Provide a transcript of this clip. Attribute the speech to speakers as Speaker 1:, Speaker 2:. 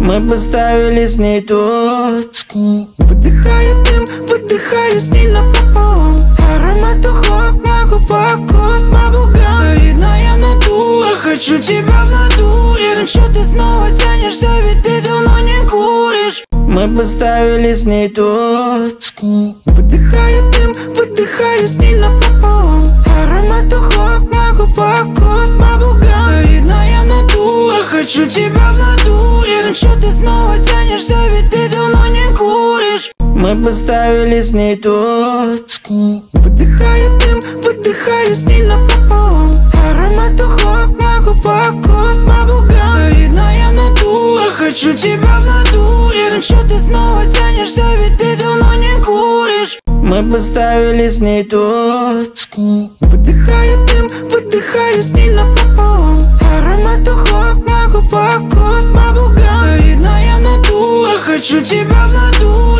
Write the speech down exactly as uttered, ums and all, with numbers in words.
Speaker 1: Мы поставили с ней точку. Выдыхаю дым, выдыхаю с ней напополам. Аромат духов на губах, вкус баблгам. Завидная натура, хочу тебя в натуре. Ну чё ты снова тянешься, ведь ты давно не куришь. Мы поставили с ней точку. Выдыхаю дым, выдыхаю с ней напополам. Аромат духов на губах, вкус баблгам. Завидная натура, хочу тебя в натуре. Ну чё ты снова тянешься, ведь ты давно не куришь. Мы поставили с ней точку. Выдыхаю дым, выдыхаю с ней напополам. Аромат духов на губах, вкус баблгам. Завидная натура, хочу тебя в натуре. Ну чё ты снова тянешься, ведь ты давно не куришь. Мы поставили с ней точку. Выдыхаю дым, выдыхаю с ней напополам. Аромат духов на губах, вкус баблгам. Завидная натура, хочу тебя в натуре.